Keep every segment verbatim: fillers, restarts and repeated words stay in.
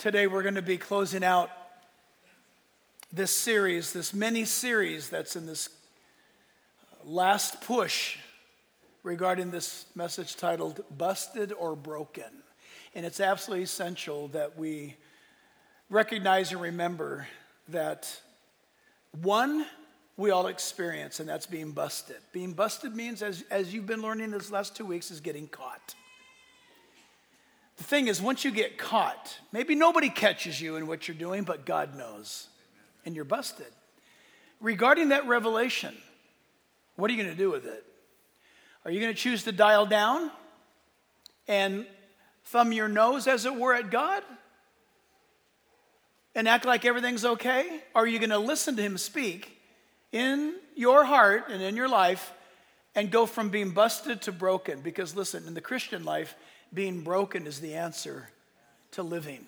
Today we're going to be closing out this series, this mini-series that's in this last push regarding this message titled Busted or Broken. And it's absolutely essential that we recognize and remember that one, we all experience, and that's being busted. Being busted means, as, as you've been learning this last two weeks, is getting caught. The thing is, once you get caught, maybe nobody catches you in what you're doing, but God knows, and you're busted. Regarding that revelation, what are you going to do with it? Are you going to choose to dial down and thumb your nose, as it were, at God and act like everything's okay? Or are you going to listen to him speak in your heart and in your life and go from being busted to broken? Because listen, in the Christian life, being broken is the answer to living.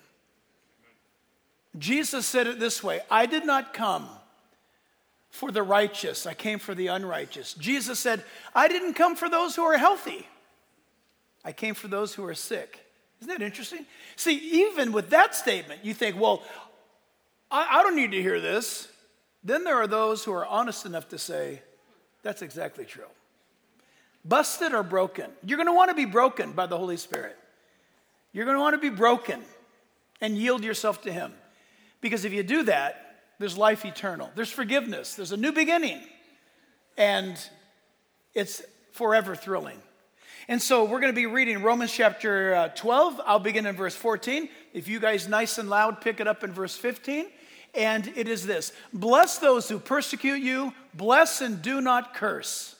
Jesus said it this way, I did not come for the righteous, I came for the unrighteous. Jesus said, I didn't come for those who are healthy, I came for those who are sick. Isn't that interesting? See, even with that statement, you think, well, I, I don't need to hear this. Then there are those who are honest enough to say, that's exactly true. Busted or broken. You're going to want to be broken by the Holy Spirit. You're going to want to be broken and yield yourself to him. Because if you do that, there's life eternal. There's forgiveness. There's a new beginning. And it's forever thrilling. And so we're going to be reading Romans chapter uh, twelve. I'll begin in verse fourteen. If you guys nice and loud, pick it up in verse fifteen. And it is this. Bless those who persecute you. Bless and do not curse.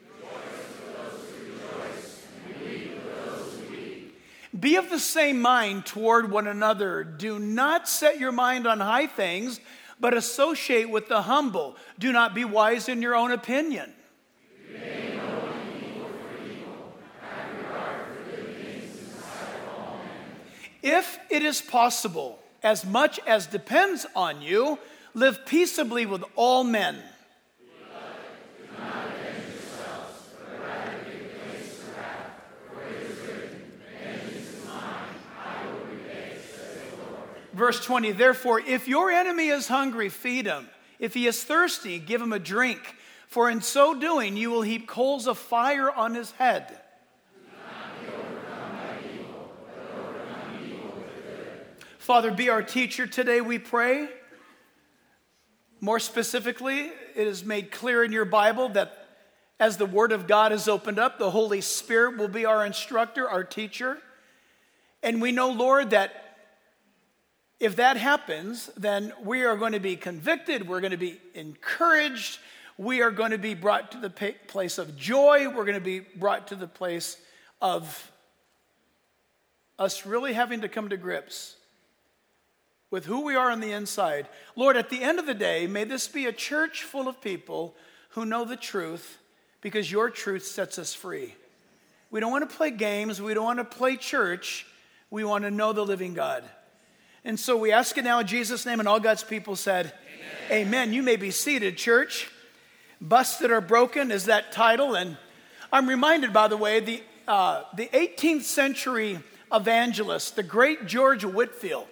Be of the same mind toward one another. Do not set your mind on high things, but associate with the humble. Do not be wise in your own opinion. If it is possible, as much as depends on you, live peaceably with all men. Verse twenty, therefore, if your enemy is hungry, feed him. If he is thirsty, give him a drink. For in so doing, you will heap coals of fire on his head. Father, be our teacher today, we pray. More specifically, it is made clear in your Bible that as the Word of God is opened up, the Holy Spirit will be our instructor, our teacher. And we know, Lord, that if that happens, then we are going to be convicted, we're going to be encouraged, we are going to be brought to the place of joy, we're going to be brought to the place of us really having to come to grips with who we are on the inside. Lord, at the end of the day, may this be a church full of people who know the truth, because your truth sets us free. We don't want to play games, we don't want to play church, we want to know the living God. And so we ask it now in Jesus' name, and all God's people said, Amen. Amen. You may be seated, church. Busted or Broken is that title. And I'm reminded, by the way, the, uh, the eighteenth century evangelist, the great George Whitefield,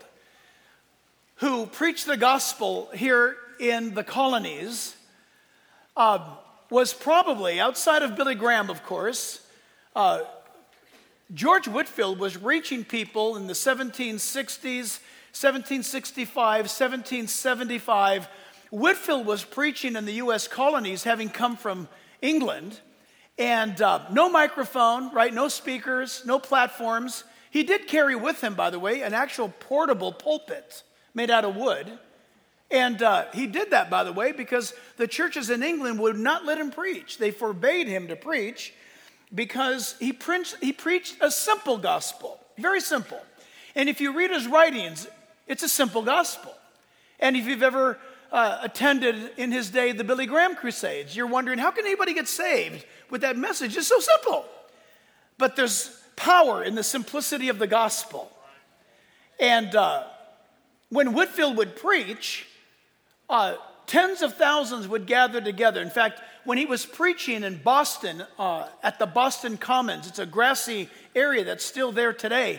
who preached the gospel here in the colonies, uh, was probably, outside of Billy Graham, of course, uh, George Whitefield was reaching people in the seventeen sixties, seventeen sixty-five, seventeen seventy-five. Whitefield was preaching in the U S colonies, having come from England, and uh, no microphone, right? No speakers, no platforms. He did carry with him, by the way, an actual portable pulpit made out of wood. And uh, he did that, by the way, because the churches in England would not let him preach. They forbade him to preach because he, preached, he preached a simple gospel, very simple. And if you read his writings, it's a simple gospel. And if you've ever uh, attended in his day the Billy Graham Crusades, you're wondering, how can anybody get saved with that message? It's so simple. But there's power in the simplicity of the gospel. And uh, when Whitefield would preach, uh, tens of thousands would gather together. In fact, when he was preaching in Boston, uh, at the Boston Commons, it's a grassy area that's still there today,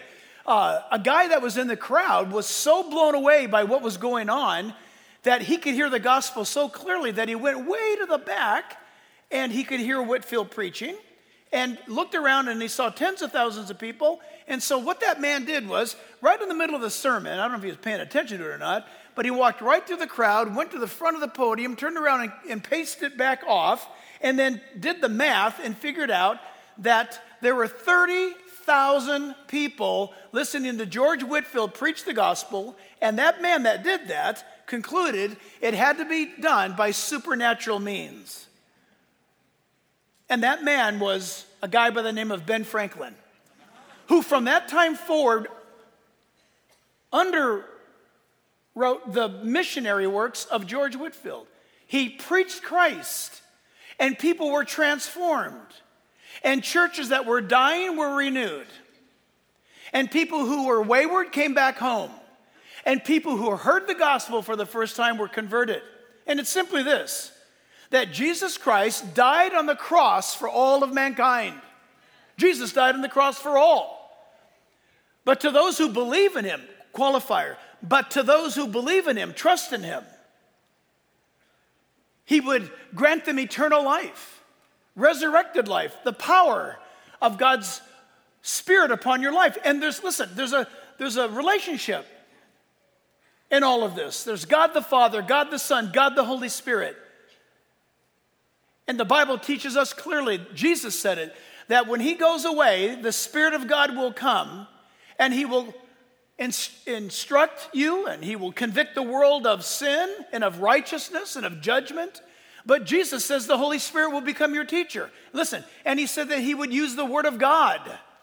uh, a guy that was in the crowd was so blown away by what was going on that he could hear the gospel so clearly that he went way to the back and he could hear Whitefield preaching and looked around and he saw tens of thousands of people. And so what that man did was, right in the middle of the sermon, I don't know if he was paying attention to it or not, but he walked right through the crowd, went to the front of the podium, turned around and, and pasted it back off, and then did the math and figured out that there were thirty thousand people listening to George Whitefield preach the gospel, and that man that did that concluded it had to be done by supernatural means. And that man was a guy by the name of Ben Franklin, who from that time forward underwrote the missionary works of George Whitefield. He preached Christ, and people were transformed. And churches that were dying were renewed. And people who were wayward came back home. And people who heard the gospel for the first time were converted. And it's simply this, that Jesus Christ died on the cross for all of mankind. Jesus died on the cross for all. But to those who believe in him, qualifier, but to those who believe in him, trust in him, he would grant them eternal life. Resurrected life, the power of God's Spirit upon your life. And there's, listen, there's a, there's a relationship in all of this. There's God the Father, God the Son, God the Holy Spirit. And the Bible teaches us clearly, Jesus said it, that when he goes away, the Spirit of God will come and he will inst- instruct you and he will convict the world of sin and of righteousness and of judgment. But Jesus says the Holy Spirit will become your teacher. Listen, and he said that he would use the Word of God.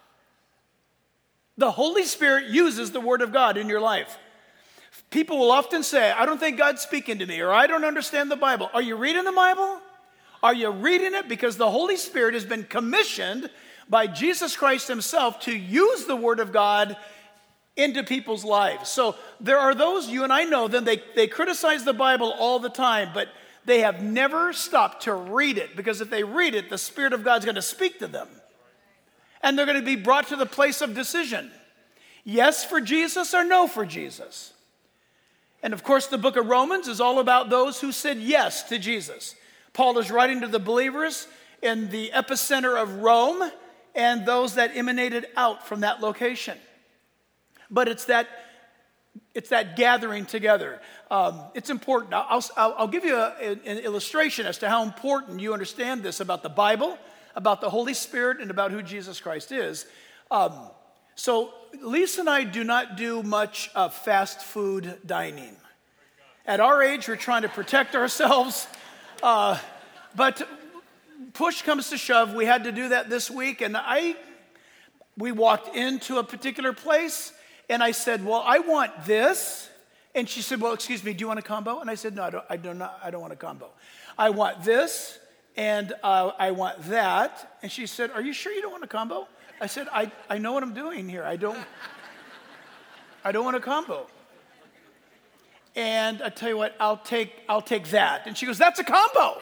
The Holy Spirit uses the Word of God in your life. People will often say, I don't think God's speaking to me, or I don't understand the Bible. Are you reading the Bible? Are you reading it? Because the Holy Spirit has been commissioned by Jesus Christ himself to use the Word of God into people's lives. So there are those, you and I know them, they, they criticize the Bible all the time, but they have never stopped to read it, because if they read it, the Spirit of God's going to speak to them. And they're going to be brought to the place of decision. Yes for Jesus or no for Jesus. And of course, the book of Romans is all about those who said yes to Jesus. Paul is writing to the believers in the epicenter of Rome and those that emanated out from that location. But it's that It's that gathering together. Um, it's important. I'll, I'll, I'll give you a, an illustration as to how important you understand this about the Bible, about the Holy Spirit, and about who Jesus Christ is. Um, so Lisa and I do not do much uh, fast food dining. At our age, we're trying to protect ourselves. Uh, but push comes to shove. We had to do that this week. And I, we walked into a particular place. And I said, well, I want this. And she said, well, excuse me, do you want a combo? And I said, no, I don't, I do not, I don't want a combo. I want this, and uh, I want that. And she said, are you sure you don't want a combo? I said, I, I know what I'm doing here. I don't, I don't want a combo. And I tell you what, I'll take, I'll take that. And she goes, that's a combo.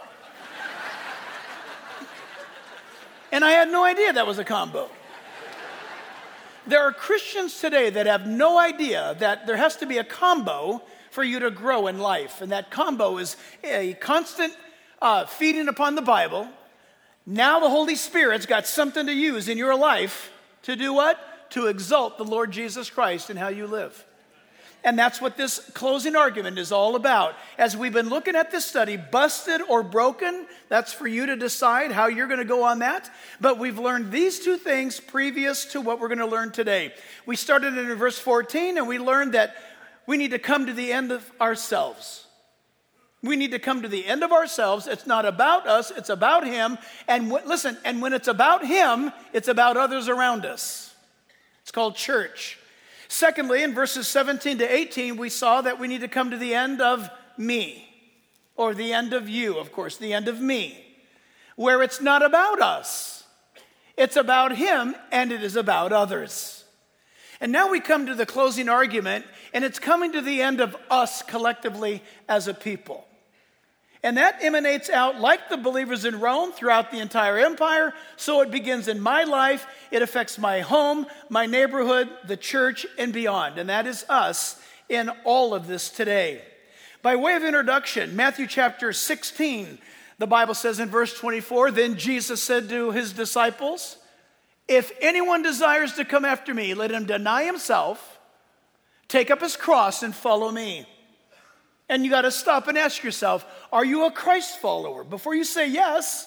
And I had no idea that was a combo. There are Christians today that have no idea that there has to be a combo for you to grow in life. And that combo is a constant uh, feeding upon the Bible. Now the Holy Spirit's got something to use in your life to do what? To exalt the Lord Jesus Christ in how you live. And that's what this closing argument is all about. As we've been looking at this study, busted or broken, that's for you to decide how you're going to go on that. But we've learned these two things previous to what we're going to learn today. We started in verse fourteen, and we learned that we need to come to the end of ourselves. We need to come to the end of ourselves. It's not about us, it's about him. And w- listen, and when it's about him, it's about others around us. It's called church. Secondly, in verses seventeen to eighteen, we saw that we need to come to the end of me, or the end of you, of course, the end of me, where it's not about us. It's about him, and it is about others. And now we come to the closing argument, and it's coming to the end of us collectively as a people. And that emanates out, like the believers in Rome, throughout the entire empire. So it begins in my life. It affects my home, my neighborhood, the church, and beyond. And that is us in all of this today. By way of introduction, Matthew chapter sixteen, the Bible says in verse twenty-four, then Jesus said to his disciples, if anyone desires to come after me, let him deny himself, take up his cross, and follow me. And you got to stop and ask yourself, are you a Christ follower? Before you say yes,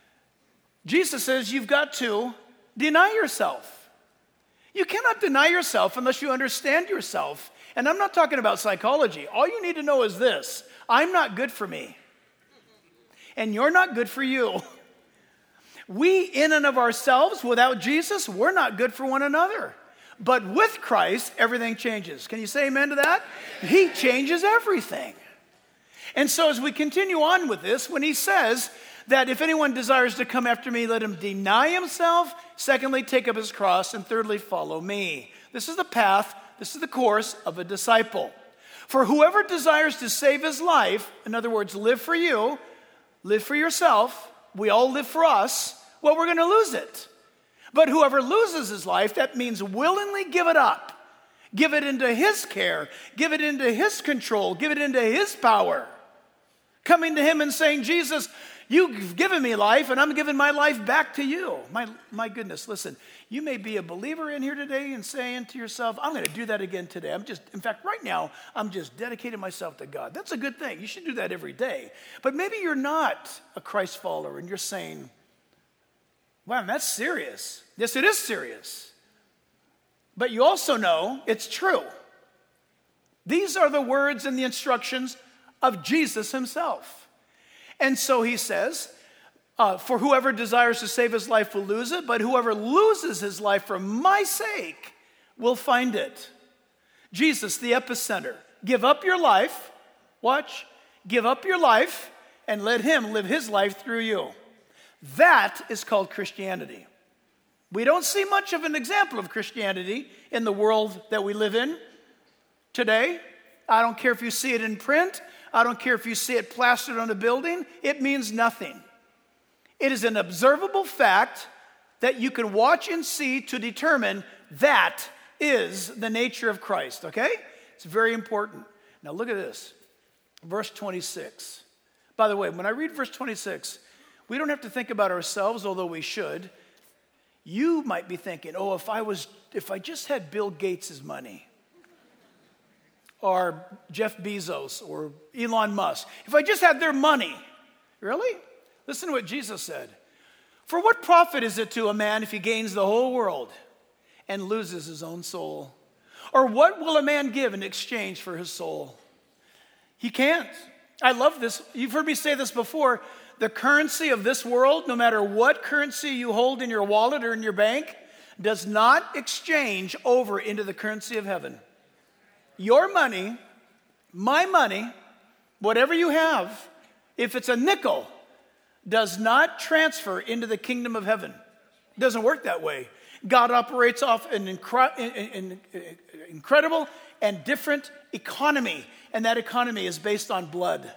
Jesus says you've got to deny yourself. You cannot deny yourself unless you understand yourself. And I'm not talking about psychology. All you need to know is this: I'm not good for me. And you're not good for you. We, in and of ourselves, without Jesus, we're not good for one another. But with Christ, everything changes. Can you say amen to that? He changes everything. And so as we continue on with this, when he says that if anyone desires to come after me, let him deny himself. Secondly, take up his cross. And thirdly, follow me. This is the path, this is the course of a disciple. For whoever desires to save his life, in other words, live for you, live for yourself, we all live for us, well, we're going to lose it. But whoever loses his life, that means willingly give it up. Give it into his care. Give it into his control. Give it into his power. Coming to him and saying, Jesus, you've given me life and I'm giving my life back to you. My, my goodness, listen, you may be a believer in here today and saying to yourself, I'm going to do that again today. I'm just, in fact, right now, I'm just dedicating myself to God. That's a good thing. You should do that every day. But maybe you're not a Christ follower and you're saying, wow, that's serious. Yes, it is serious. But you also know it's true. These are the words and the instructions of Jesus himself. And so he says, uh, for whoever desires to save his life will lose it, but whoever loses his life for my sake will find it. Jesus, the epicenter. Give up your life. Watch. Give up your life and let him live his life through you. That is called Christianity. We don't see much of an example of Christianity in the world that we live in today. I don't care if you see it in print. I don't care if you see it plastered on a building. It means nothing. It is an observable fact that you can watch and see to determine that is the nature of Christ, okay? It's very important. Now look at this. Verse twenty-six. By the way, when I read verse twenty-six, we don't have to think about ourselves, although we should. You might be thinking, oh, if I was, if I just had Bill Gates' money, or Jeff Bezos, or Elon Musk, if I just had their money. Really? Listen to what Jesus said. For what profit is it to a man if he gains the whole world and loses his own soul? Or what will a man give in exchange for his soul? He can't. I love this. You've heard me say this before. The currency of this world, no matter what currency you hold in your wallet or in your bank, does not exchange over into the currency of heaven. Your money, my money, whatever you have, if it's a nickel, does not transfer into the kingdom of heaven. It doesn't work that way. God operates off an incre- in, in, incredible and different economy, and that economy is based on blood.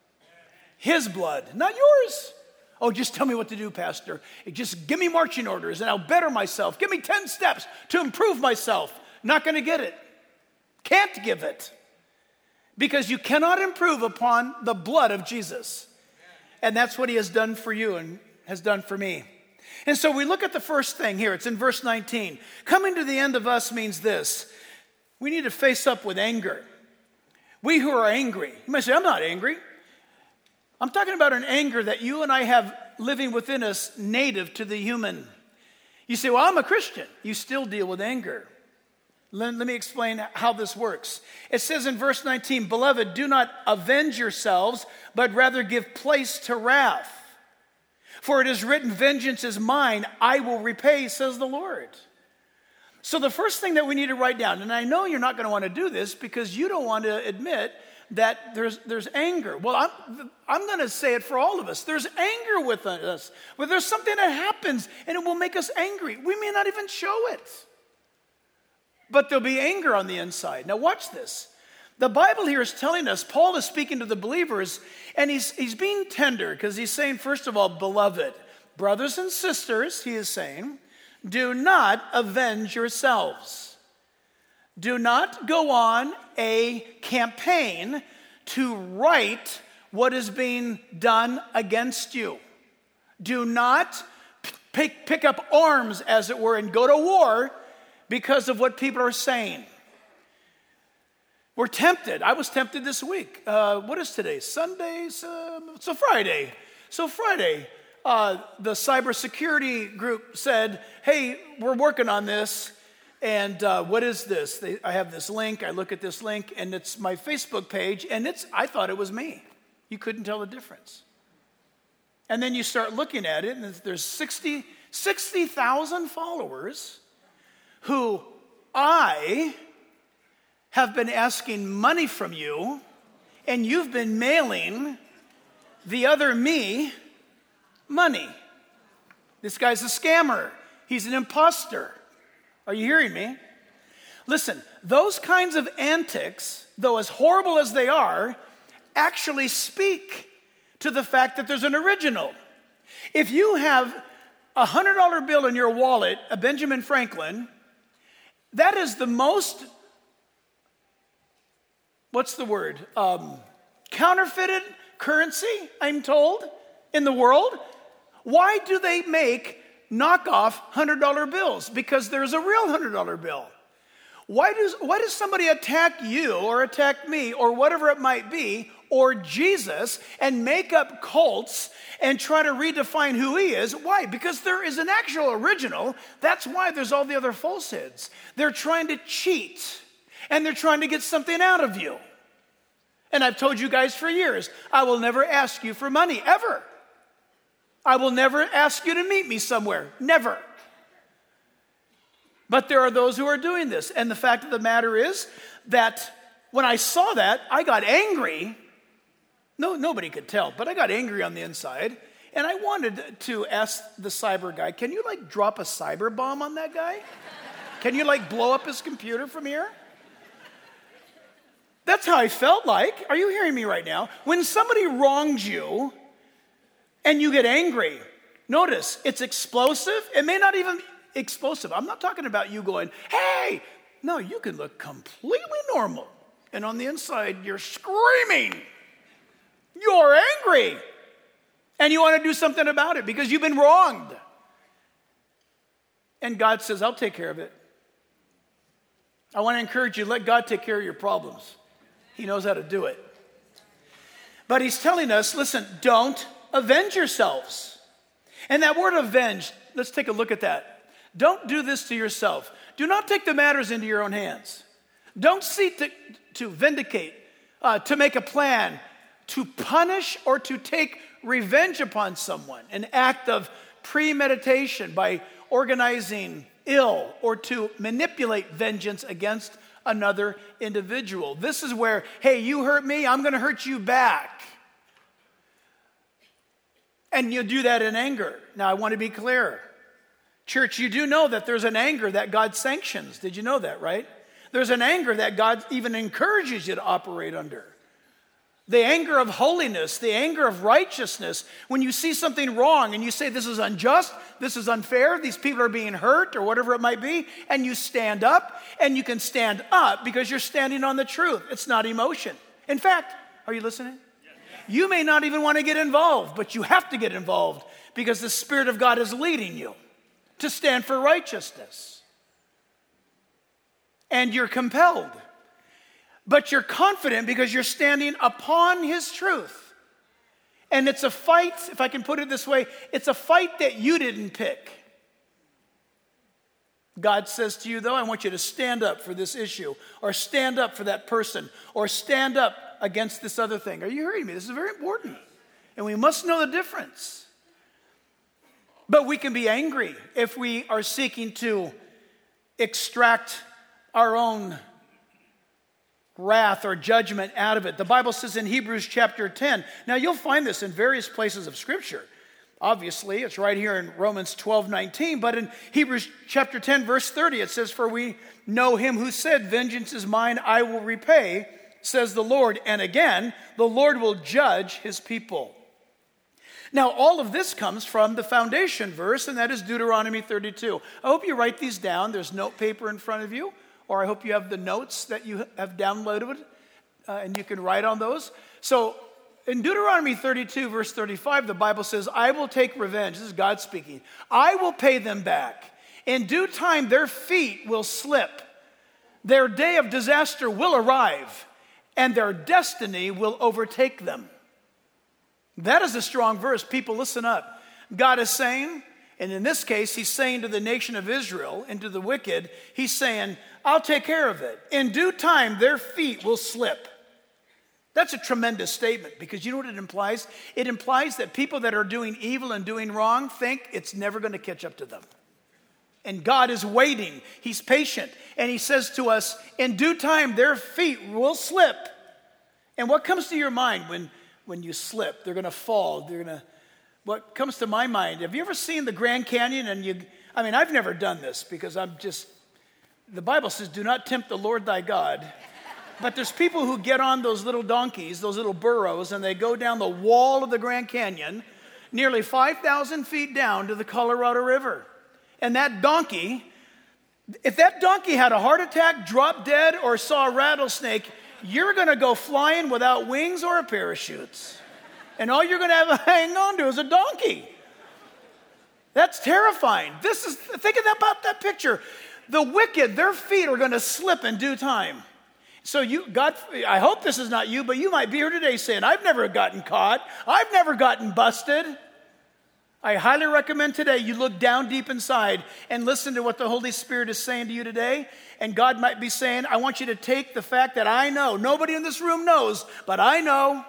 His blood, not yours. Oh, just tell me what to do, Pastor. Just give me marching orders and I'll better myself. Give me ten steps to improve myself. Not going to get it. Can't give it. Because you cannot improve upon the blood of Jesus. And that's what he has done for you and has done for me. And so we look at the first thing here. It's in verse nineteen. Coming to the end of us means this. We need to face up with anger. We who are angry. You might say, I'm not angry. I'm talking about an anger that you and I have living within us, native to the human. You say, well, I'm a Christian. You still deal with anger. Let, let me explain how this works. It says in verse nineteen, Beloved, do not avenge yourselves, but rather give place to wrath. For it is written, vengeance is mine, I will repay, says the Lord. So the first thing that we need to write down, and I know you're not going to want to do this because you don't want to admit that there's there's anger. Well, I'm, I'm going to say it for all of us. There's anger within us. But there's something that happens and it will make us angry. We may not even show it. But there'll be anger on the inside. Now watch this. The Bible here is telling us, Paul is speaking to the believers, and he's, he's being tender because he's saying, first of all, beloved, brothers and sisters, he is saying, do not avenge yourselves. Do not go on a campaign to right what is being done against you. Do not pick, pick up arms, as it were, and go to war because of what people are saying. We're tempted. I was tempted this week. Uh, what is today? Sunday? Uh, so Friday. So Friday, uh, the cybersecurity group said, hey, we're working on this. And uh, what is this? They, I have this link. I look at this link, and it's my Facebook page. And it's. I thought it was me. You couldn't tell the difference. And then you start looking at it, and there's sixty thousand followers who I have been asking money from you, and you've been mailing the other me money. This guy's a scammer. He's an imposter. Are you hearing me? Listen, those kinds of antics, though as horrible as they are, actually speak to the fact that there's an original. If you have a one hundred dollar bill in your wallet, a Benjamin Franklin, that is the most, what's the word? Um, counterfeited currency, I'm told, in the world. Why do they make knockoff one hundred dollar bills? Because there's a real one hundred dollar bill. Why does, why does somebody attack you or attack me or whatever it might be, or Jesus, and make up cults and try to redefine who he is? Why? Because there is an actual original. That's why there's all the other falsehoods. They're trying to cheat, and they're trying to get something out of you. And I've told you guys for years, I will never ask you for money, ever. I will never ask you to meet me somewhere, never. But there are those who are doing this. And the fact of the matter is that when I saw that, I got angry. No, nobody could tell, but I got angry on the inside. And I wanted to ask the cyber guy, can you like drop a cyber bomb on that guy? Can you like blow up his computer from here? That's how I felt like. Are you hearing me right now? When somebody wrongs you and you get angry, notice it's explosive. It may not even explosive. I'm not talking about you going, hey. No, you can look completely normal. And on the inside, you're screaming. You're angry. And you want to do something about it because you've been wronged. And God says, I'll take care of it. I want to encourage you, let God take care of your problems. He knows how to do it. But he's telling us, listen, don't avenge yourselves. And that word avenge, let's take a look at that. Don't do this to yourself. Do not take the matters into your own hands. Don't seek to, to vindicate, uh, to make a plan, to punish or to take revenge upon someone, an act of premeditation by organizing ill or to manipulate vengeance against another individual. This is where, hey, you hurt me, I'm going to hurt you back. And you do that in anger. Now, I want to be clear. Church, you do know that there's an anger that God sanctions. Did you know that, right? There's an anger that God even encourages you to operate under. The anger of holiness, the anger of righteousness. When you see something wrong and you say, this is unjust, this is unfair, these people are being hurt or whatever it might be, and you stand up, and you can stand up because you're standing on the truth. It's not emotion. In fact, are you listening? You may not even want to get involved, but you have to get involved because the Spirit of God is leading you to stand for righteousness. And you're compelled. But you're confident because you're standing upon his truth. And it's a fight, if I can put it this way, it's a fight that you didn't pick. God says to you, though, I want you to stand up for this issue, or stand up for that person, or stand up against this other thing. Are you hearing me? This is very important. And we must know the difference. But we can be angry if we are seeking to extract our own wrath or judgment out of it. The Bible says in Hebrews chapter ten. Now you'll find this in various places of Scripture. Obviously, it's right here in Romans twelve nineteen, but in Hebrews chapter ten, verse thirty, it says, for we know him who said, vengeance is mine, I will repay, says the Lord. And again, the Lord will judge his people. Now, all of this comes from the foundation verse, and that is Deuteronomy thirty-two. I hope you write these down. There's note paper in front of you, or I hope you have the notes that you have downloaded, uh, and you can write on those. So, in Deuteronomy thirty-two, verse thirty-five, the Bible says, I will take revenge. This is God speaking. I will pay them back. In due time, their feet will slip. Their day of disaster will arrive, and their destiny will overtake them. That is a strong verse. People, listen up. God is saying, and in this case, he's saying to the nation of Israel and to the wicked, he's saying, I'll take care of it. In due time, their feet will slip. That's a tremendous statement, because you know what it implies? It implies that people that are doing evil and doing wrong think it's never going to catch up to them. And God is waiting. He's patient. And he says to us, in due time, their feet will slip. And what comes to your mind when, when you slip? They're going to fall. They're going to... What comes to my mind, have you ever seen the Grand Canyon? And you, I mean, I've never done this because I'm just... The Bible says, do not tempt the Lord thy God. But there's people who get on those little donkeys, those little burros, and they go down the wall of the Grand Canyon, nearly five thousand feet down to the Colorado River. And that donkey, if that donkey had a heart attack, dropped dead, or saw a rattlesnake, you're going to go flying without wings or a parachute. And all you're going to have to hang on to is a donkey. That's terrifying. This is, think about that picture. The wicked, their feet are going to slip in due time. So you, God, I hope this is not you, but you might be here today saying, I've never gotten caught. I've never gotten busted. I highly recommend today you look down deep inside and listen to what the Holy Spirit is saying to you today. And God might be saying, I want you to take the fact that I know. Nobody in this room knows, but I know.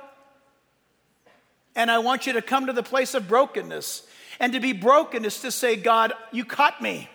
And I want you to come to the place of brokenness. And to be broken is to say, God, you caught me.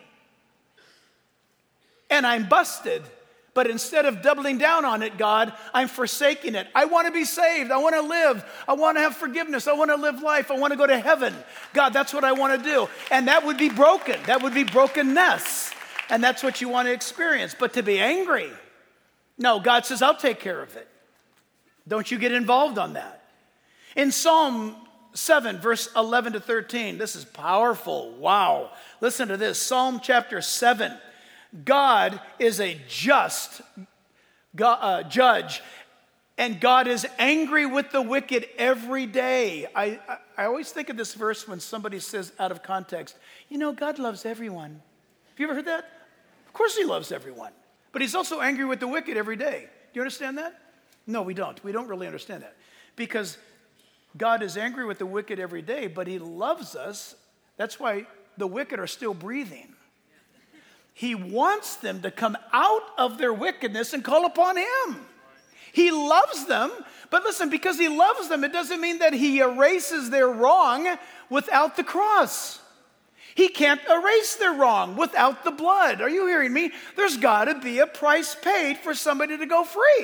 And I'm busted. But instead of doubling down on it, God, I'm forsaking it. I want to be saved. I want to live. I want to have forgiveness. I want to live life. I want to go to heaven. God, that's what I want to do. And that would be broken. That would be brokenness. And that's what you want to experience. But to be angry, no, God says, I'll take care of it. Don't you get involved on that. In Psalm seven, verse eleven to thirteen, this is powerful. Wow. Listen to this. Psalm chapter seven. God is a just God, uh, judge, and God is angry with the wicked every day. I, I, I always think of this verse when somebody says out of context, you know, God loves everyone. Have you ever heard that? Of course he loves everyone, but he's also angry with the wicked every day. Do you understand that? No, we don't. We don't really understand that, because God is angry with the wicked every day, but he loves us. That's why the wicked are still breathing. He wants them to come out of their wickedness and call upon him. He loves them, but listen, because he loves them, it doesn't mean that he erases their wrong without the cross. He can't erase their wrong without the blood. Are you hearing me? There's got to be a price paid for somebody to go free.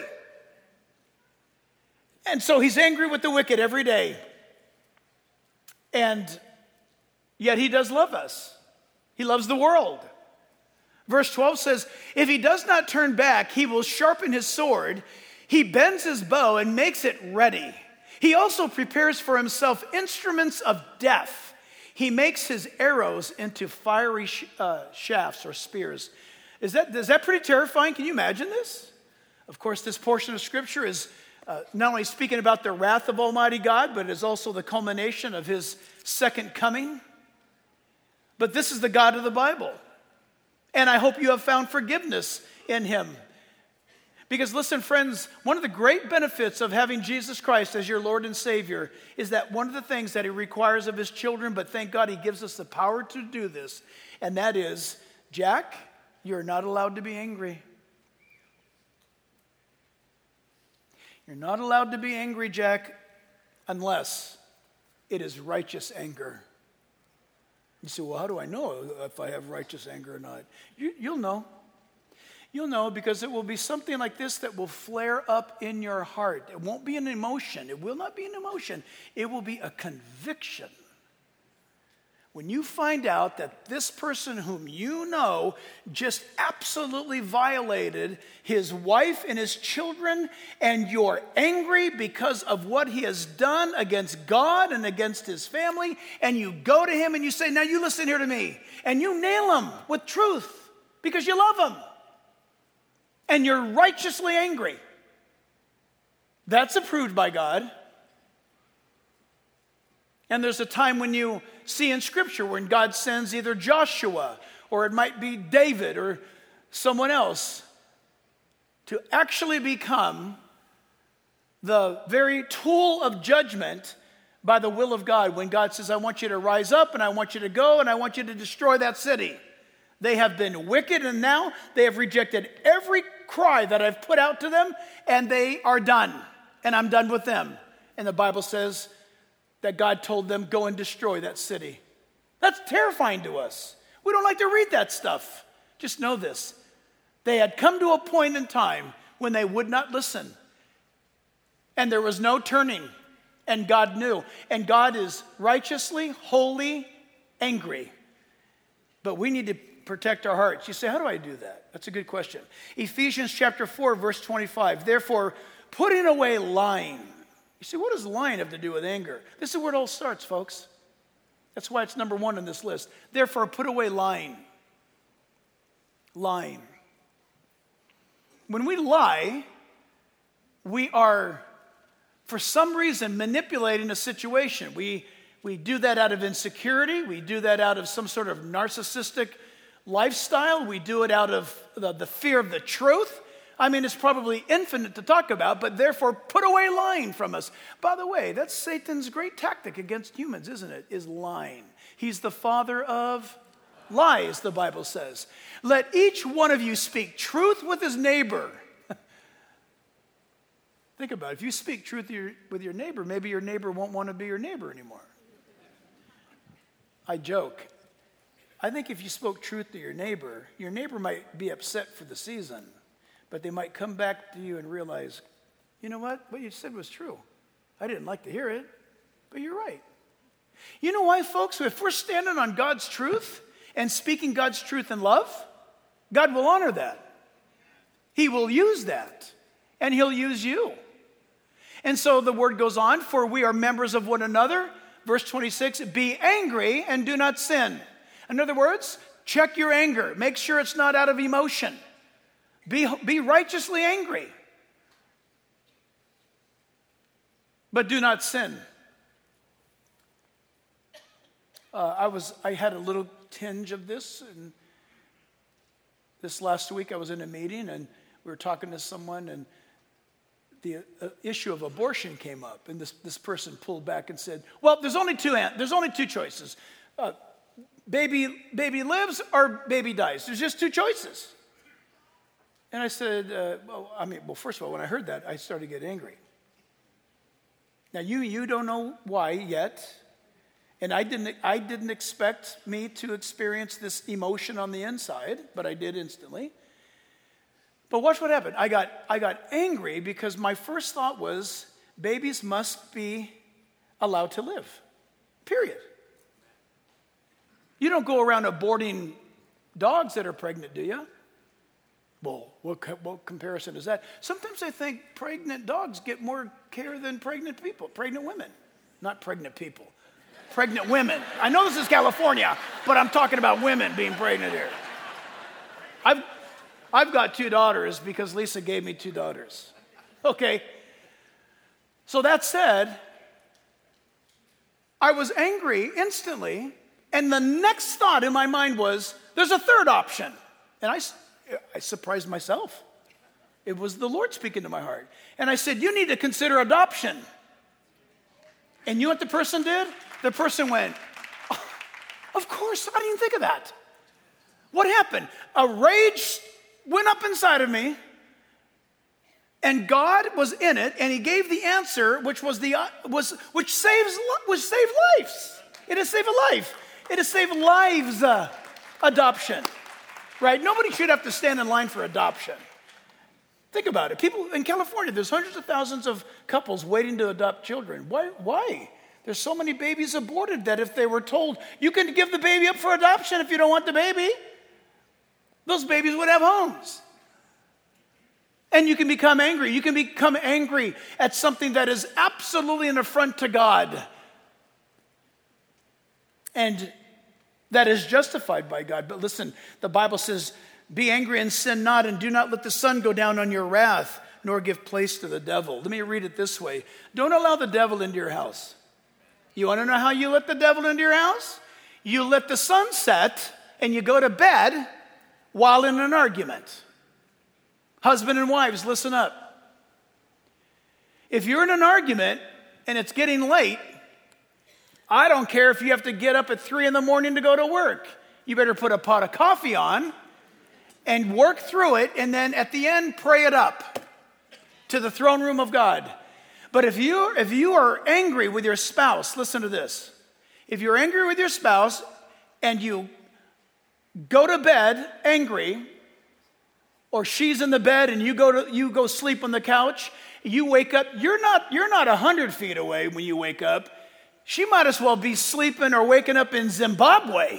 And so he's angry with the wicked every day. And yet he does love us. He loves the world. Verse twelve says, if he does not turn back, he will sharpen his sword. He bends his bow and makes it ready. He also prepares for himself instruments of death. He makes his arrows into fiery sh- uh, shafts or spears. Is that, is that pretty terrifying? Can you imagine this? Of course, this portion of Scripture is uh, not only speaking about the wrath of Almighty God, but it is also the culmination of his second coming. But this is the God of the Bible. And I hope you have found forgiveness in him. Because listen, friends, one of the great benefits of having Jesus Christ as your Lord and Savior is that one of the things that he requires of his children, but thank God he gives us the power to do this, and that is, Jack, you're not allowed to be angry. You're not allowed to be angry, Jack, unless it is righteous anger. You say, well, how do I know if I have righteous anger or not? You, you'll know. You'll know because it will be something like this that will flare up in your heart. It won't be an emotion. It will not be an emotion. It will be a conviction. when you find out that this person whom you know just absolutely violated his wife and his children, and you're angry because of what he has done against God and against his family, and you go to him and you say, now you listen here to me, and you nail him with truth because you love him, and you're righteously angry. That's approved by God. And there's a time when you see in Scripture when God sends either Joshua or it might be David or someone else to actually become the very tool of judgment by the will of God. When God says, I want you to rise up and I want you to go and I want you to destroy that city. They have been wicked and now they have rejected every cry that I've put out to them and they are done. And I'm done with them. And the Bible says that God told them, go and destroy that city. That's terrifying to us. We don't like to read that stuff. Just know this. They had come to a point in time when they would not listen. And there was no turning. And God knew. And God is righteously, holy, angry. But we need to protect our hearts. You say, how do I do that? That's a good question. Ephesians chapter four, verse twenty-five. Therefore, putting away lying. You see, what does lying have to do with anger? This is where it all starts, folks. That's why it's number one on this list. Therefore, put away lying. Lying. When we lie, we are, for some reason, manipulating a situation. We, we do that out of insecurity. We do that out of some sort of narcissistic lifestyle. We do it out of the, the fear of the truth. I mean, it's probably infinite to talk about, but therefore put away lying from us. By the way, that's Satan's great tactic against humans, isn't it? Is lying. He's the father of lies, the Bible says. Let each one of you speak truth with his neighbor. Think about it. If you speak truth with your, with your neighbor, maybe your neighbor won't want to be your neighbor anymore. I joke. I think if you spoke truth to your neighbor, your neighbor might be upset for the season. But they might come back to you and realize, you know what? What you said was true. I didn't like to hear it, but you're right. You know why, folks? If we're standing on God's truth and speaking God's truth in love, God will honor that. He will use that, and he'll use you. And so the word goes on, for we are members of one another. Verse twenty-six, be angry and do not sin. In other words, check your anger. Make sure it's not out of emotion. Be, be righteously angry, but do not sin. Uh, I was I had a little tinge of this, and this last week I was in a meeting, and we were talking to someone, and the uh, issue of abortion came up, and this, this person pulled back and said, "Well, there's only two there's only two choices: uh, baby baby lives or baby dies. There's just two choices." And I said, uh, well, I mean, well, first of all, when I heard that, I started to get angry. Now, you you don't know why yet, and I didn't I didn't expect me to experience this emotion on the inside, but I did instantly. But watch what happened. I got I got angry because my first thought was, babies must be allowed to live, period. You don't go around aborting dogs that are pregnant, do you? Well, what, what comparison is that? Sometimes I think pregnant dogs get more care than pregnant people, pregnant women, not pregnant people, pregnant women. I know this is California, but I'm talking about women being pregnant here. I've, I've got two daughters because Lisa gave me two daughters. Okay. So that said, I was angry instantly, and the next thought in my mind was, there's a third option. And I I surprised myself. It was the Lord speaking to my heart. And I said, you need to consider adoption. And you know what the person did? The person went, oh, of course, I didn't think of that. What happened? A rage went up inside of me, and God was in it, and he gave the answer, which was the uh, was which saves which saved lives. It has saved a life. It has saved lives. Uh, adoption. Right? Nobody should have to stand in line for adoption. Think about it. People in California, there's hundreds of thousands of couples waiting to adopt children. Why? Why? There's so many babies aborted that if they were told, you can give the baby up for adoption if you don't want the baby, those babies would have homes. And you can become angry. You can become angry at something that is absolutely an affront to God. And that is justified by God. But listen, the Bible says, be angry and sin not, and do not let the sun go down on your wrath, nor give place to the devil. Let me read it this way. Don't allow the devil into your house. You want to know how you let the devil into your house? You let the sun set and you go to bed while in an argument. Husband and wives, listen up. If you're in an argument and it's getting late, I don't care if you have to get up at three in the morning to go to work. You better put a pot of coffee on and work through it, and then at the end, pray it up to the throne room of God. But if you if you are angry with your spouse, listen to this. If you're angry with your spouse and you go to bed angry, or she's in the bed and you go to you go sleep on the couch, you wake up, you're not you're not a hundred feet away when you wake up. She might as well be sleeping or waking up in Zimbabwe.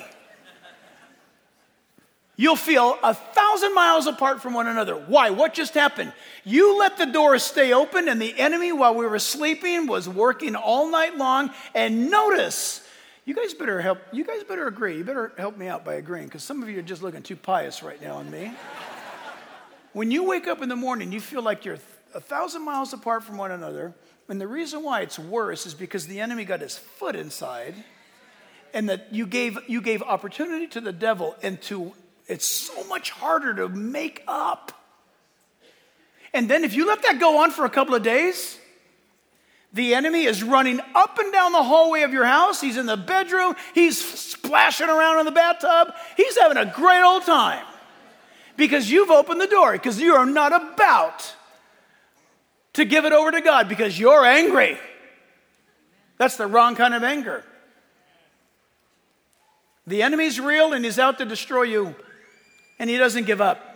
You'll feel a thousand miles apart from one another. Why? What just happened? You let the door stay open, and the enemy, while we were sleeping, was working all night long. And notice, you guys better help. You guys better agree. You better help me out by agreeing, because some of you are just looking too pious right now on me. When you wake up in the morning, you feel like you're a thousand miles apart from one another. And the reason why it's worse is because the enemy got his foot inside, and that you gave you gave opportunity to the devil, and to it's so much harder to make up. And then if you let that go on for a couple of days, the enemy is running up and down the hallway of your house. He's in the bedroom. He's splashing around in the bathtub. He's having a great old time because you've opened the door, because you are not about to give it over to God because you're angry. That's the wrong kind of anger. The enemy's real and he's out to destroy you, and he doesn't give up.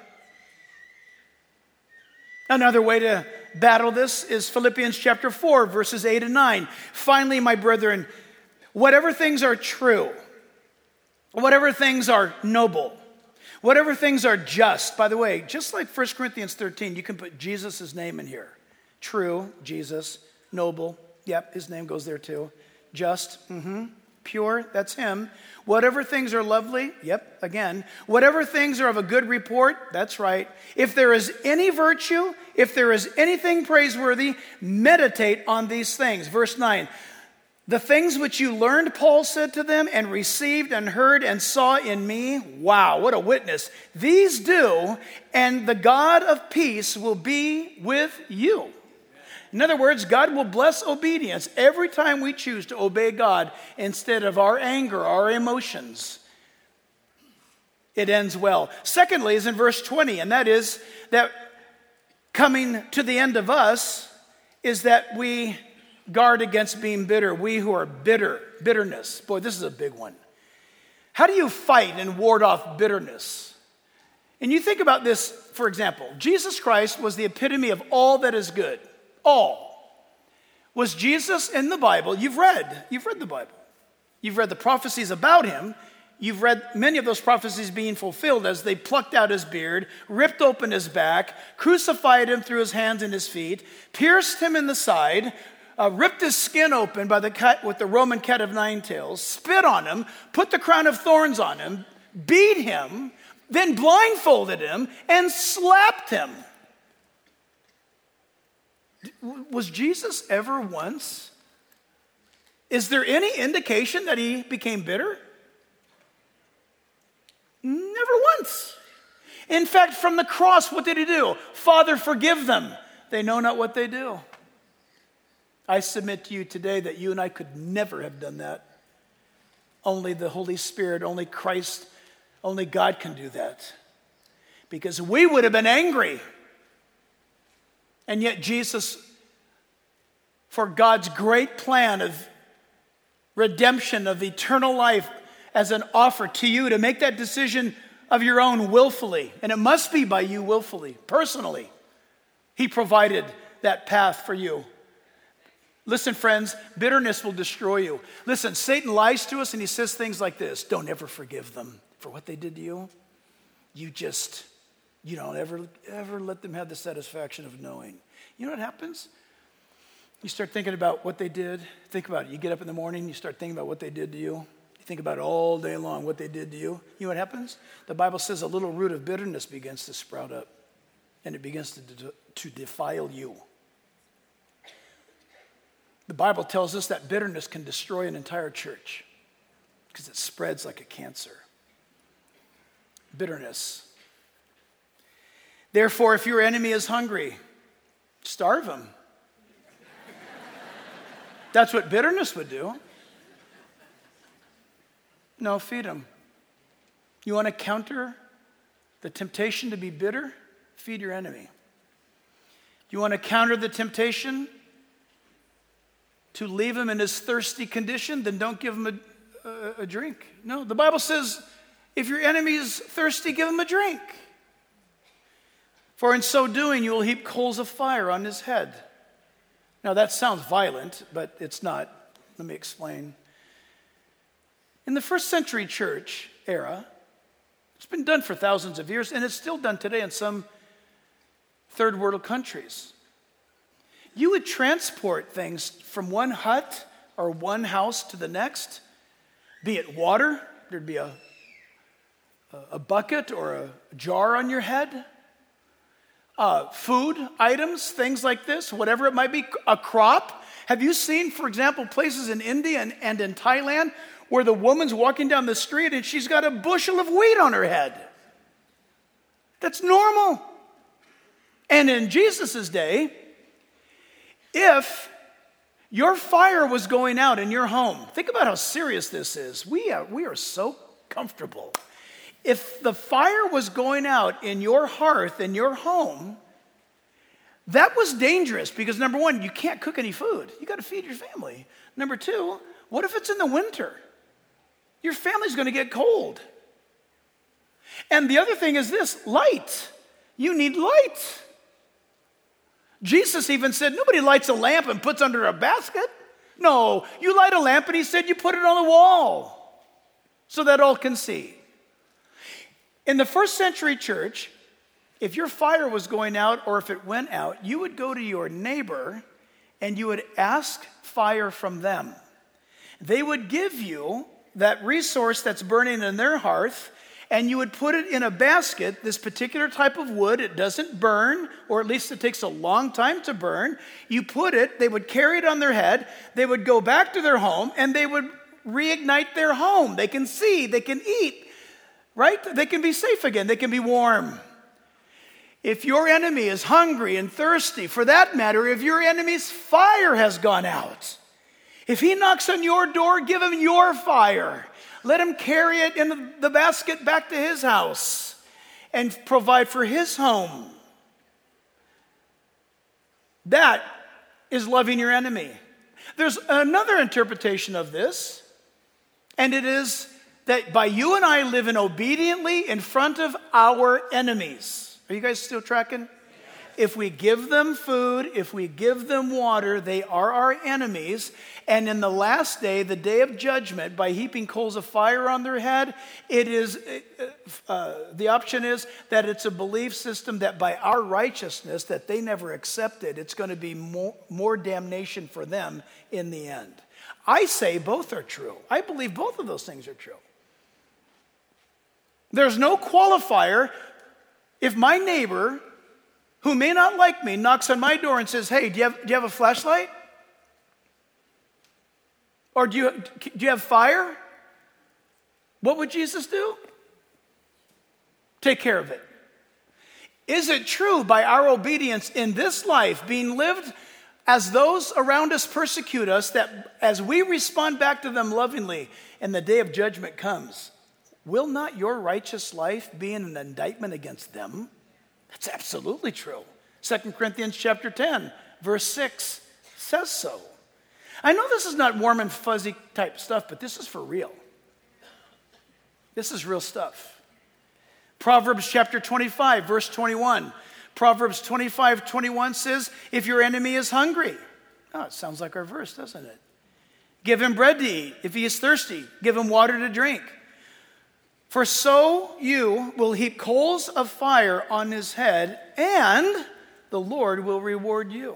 Another way to battle this is Philippians chapter four, verses eight and nine. Finally, my brethren, whatever things are true, whatever things are noble, whatever things are just. By the way, just like First Corinthians thirteen, you can put Jesus' name in here. True, Jesus. Noble, yep, his name goes there too. Just, mm-hmm. Pure, that's him. Whatever things are lovely, yep, again. Whatever things are of a good report, that's right. If there is any virtue, if there is anything praiseworthy, meditate on these things. Verse nine, the things which you learned, Paul said to them, and received and heard and saw in me, wow, what a witness. These do, and the God of peace will be with you. In other words, God will bless obedience every time we choose to obey God instead of our anger, our emotions. It ends well. Secondly is in verse twenty, and that is that coming to the end of us is that we guard against being bitter. We who are bitter, bitterness. Boy, this is a big one. How do you fight and ward off bitterness? And you think about this, for example, Jesus Christ was the epitome of all that is good. All. Was Jesus in the Bible? You've read. You've read the Bible. You've read the prophecies about him. You've read many of those prophecies being fulfilled as they plucked out his beard, ripped open his back, crucified him through his hands and his feet, pierced him in the side, uh, ripped his skin open by the cut with the Roman cat of nine tails, spit on him, put the crown of thorns on him, beat him, then blindfolded him and slapped him. Was Jesus ever once? Is there any indication that he became bitter? Never once. In fact, from the cross, what did he do? Father, forgive them. They know not what they do. I submit to you today that you and I could never have done that. Only the Holy Spirit, only Christ, only God can do that. Because we would have been angry. And yet Jesus, for God's great plan of redemption, of eternal life, as an offer to you to make that decision of your own willfully. And it must be by you willfully, personally. He provided that path for you. Listen, friends, bitterness will destroy you. Listen, Satan lies to us and he says things like this. Don't ever forgive them for what they did to you. You just, you don't ever, ever let them have the satisfaction of knowing. You know what happens? You start thinking about what they did. Think about it. You get up in the morning, you start thinking about what they did to you. You think about it all day long, what they did to you. You know what happens? The Bible says a little root of bitterness begins to sprout up, and it begins to, de- to defile you. The Bible tells us that bitterness can destroy an entire church because it spreads like a cancer. Bitterness. Therefore, if your enemy is hungry, starve him. That's what bitterness would do. No, feed him. You want to counter the temptation to be bitter? Feed your enemy. You want to counter the temptation to leave him in his thirsty condition? Then don't give him a, a, a drink. No, the Bible says if your enemy is thirsty, give him a drink. For in so doing, you will heap coals of fire on his head. Now that sounds violent, but it's not. Let me explain. In the first century church era, it's been done for thousands of years, and it's still done today in some third world countries. You would transport things from one hut or one house to the next, be it water, there'd be a, a bucket or a jar on your head, uh, food items, things like this, whatever it might be, a crop. Have you seen, for example, places in India and, and in Thailand where the woman's walking down the street and she's got a bushel of wheat on her head? That's normal. And in Jesus' day, if your fire was going out in your home, think about how serious this is. We are, we are so comfortable. If the fire was going out in your hearth, in your home, that was dangerous because number one, you can't cook any food. You got to feed your family. Number two, what if it's in the winter? Your family's going to get cold. And the other thing is this, light. You need light. Jesus even said, nobody lights a lamp and puts under a basket. No, you light a lamp, and he said you put it on the wall so that all can see. In the first century church, if your fire was going out or if it went out, you would go to your neighbor and you would ask fire from them. They would give you that resource that's burning in their hearth, and you would put it in a basket, this particular type of wood. It doesn't burn, or at least it takes a long time to burn. You put it, they would carry it on their head, they would go back to their home, and they would reignite their home. They can see, they can eat, right? They can be safe again, they can be warm. If your enemy is hungry and thirsty, for that matter, if your enemy's fire has gone out, if he knocks on your door, give him your fire. Let him carry it in the basket back to his house and provide for his home. That is loving your enemy. There's another interpretation of this, and it is that by you and I living obediently in front of our enemies. Are you guys still tracking? If we give them food, if we give them water, they are our enemies. And in the last day, the day of judgment, by heaping coals of fire on their head, it is uh, the option is that it's a belief system that by our righteousness that they never accepted, it's going to be more, more damnation for them in the end. I say both are true. I believe both of those things are true. There's no qualifier if my neighbor, who may not like me, knocks on my door and says, hey, do you have, do you have a flashlight? Or do you, do you have fire? What would Jesus do? Take care of it. Is it true by our obedience in this life being lived as those around us persecute us, that as we respond back to them lovingly and the day of judgment comes, will not your righteous life be an indictment against them? That's absolutely true. Second Corinthians chapter ten, verse six says so. I know this is not warm and fuzzy type stuff, but this is for real. This is real stuff. Proverbs chapter twenty-five, verse twenty-one. Proverbs twenty-five, twenty-one says, if your enemy is hungry, Oh, it sounds like our verse, doesn't it? Give him bread to eat. If he is thirsty, give him water to drink. For so you will heap coals of fire on his head, and the Lord will reward you.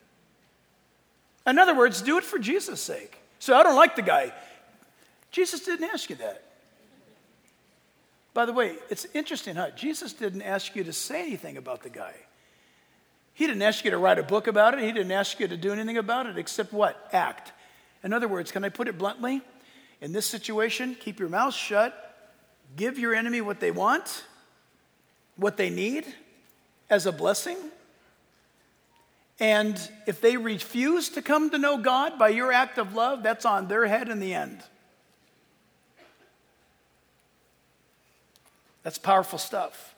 In other words, do it for Jesus' sake. So I don't like the guy. Jesus didn't ask you that. By the way, it's interesting, huh? Jesus didn't ask you to say anything about the guy. He didn't ask you to write a book about it. He didn't ask you to do anything about it except what? Act. In other words, can I put it bluntly? In this situation, keep your mouth shut. Give your enemy what they want, what they need as a blessing. And if they refuse to come to know God by your act of love, that's on their head in the end. That's powerful stuff.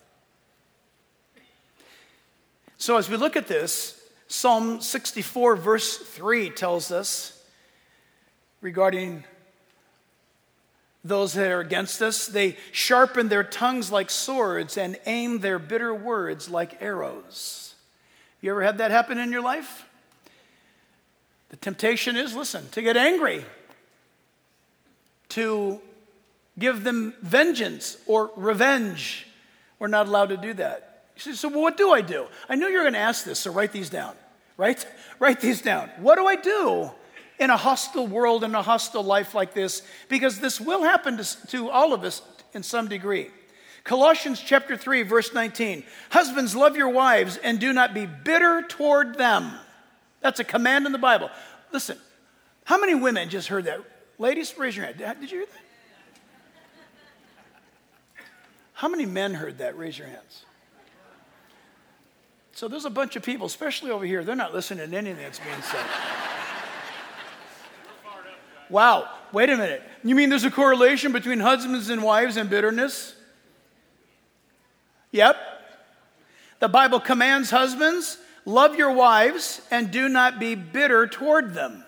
So as we look at this, Psalm sixty-four verse three tells us regarding those that are against us, they sharpen their tongues like swords and aim their bitter words like arrows. You ever had that happen in your life? The temptation is, listen, to get angry, to give them vengeance or revenge. We're not allowed to do that. You say, so what do I do? I know you're going to ask this, so write these down, right? Write these down. What do I do in a hostile world, in a hostile life like this? Because this will happen to, to all of us in some degree. Colossians chapter three, verse nineteen. Husbands, love your wives and do not be bitter toward them. That's a command in the Bible. Listen, how many women just heard that? Ladies, raise your hand. Did you hear that? How many men heard that? Raise your hands. So there's a bunch of people, especially over here, they're not listening to anything that's being said. Wow, wait a minute. You mean there's a correlation between husbands and wives and bitterness? Yep. The Bible commands husbands, love your wives and do not be bitter toward them.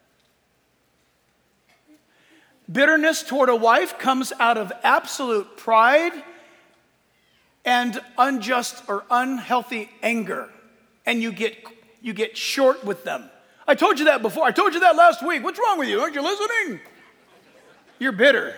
Bitterness toward a wife comes out of absolute pride and unjust or unhealthy anger. And you get you get short with them. I told you that before. I told you that last week. What's wrong with you? Aren't you listening? You're bitter.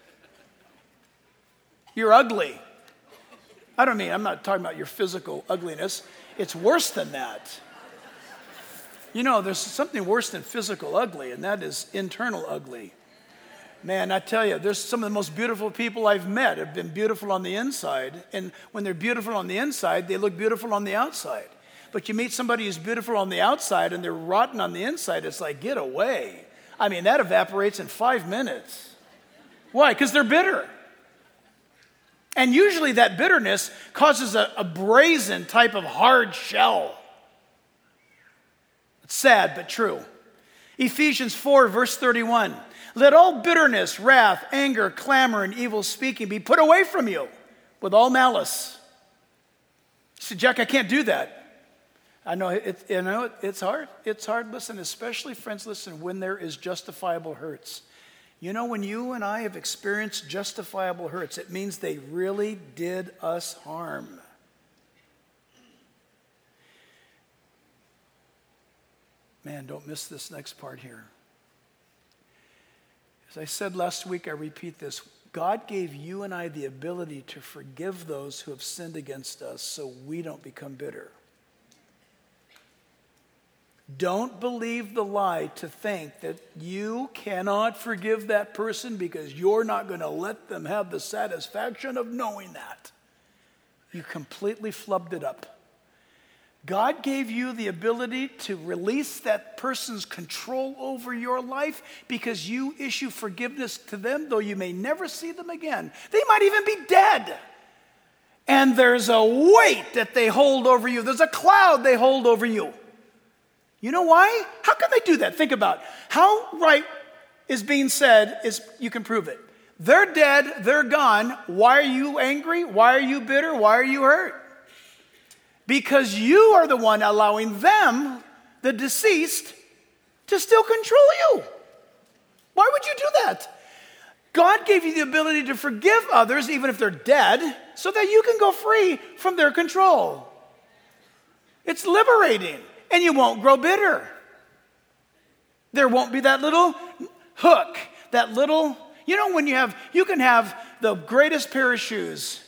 You're ugly. I don't mean, I'm not talking about your physical ugliness. It's worse than that. You know, there's something worse than physical ugly, and that is internal ugly. Man, I tell you, there's some of the most beautiful people I've met have been beautiful on the inside. And when they're beautiful on the inside, they look beautiful on the outside. But you meet somebody who's beautiful on the outside and they're rotten on the inside, it's like, get away. I mean, that evaporates in five minutes. Why? Because they're bitter. And usually that bitterness causes a, a brazen type of hard shell. It's sad, but true. Ephesians four, verse thirty-one. Let all bitterness, wrath, anger, clamor, and evil speaking be put away from you with all malice. You say, Jack, I can't do that. I know, it, you know it, it's hard. It's hard. Listen, especially, friends, listen, when there is justifiable hurts. You know, when you and I have experienced justifiable hurts, it means they really did us harm. Man, don't miss this next part here. As I said last week, I repeat this. God gave you and I the ability to forgive those who have sinned against us so we don't become bitter. Don't believe the lie to think that you cannot forgive that person because you're not going to let them have the satisfaction of knowing that. You completely flubbed it up. God gave you the ability to release that person's control over your life because you issue forgiveness to them, though you may never see them again. They might even be dead. And there's a weight that they hold over you. There's a cloud they hold over you. You know why? How can they do that? Think about it. How right is being said is you can prove it. They're dead. They're gone. Why are you angry? Why are you bitter? Why are you hurt? Because you are the one allowing them, the deceased, to still control you. Why would you do that? God gave you the ability to forgive others, even if they're dead, so that you can go free from their control. It's liberating, and you won't grow bitter. There won't be that little hook, that little, you know, when you have, you can have the greatest pair of shoes,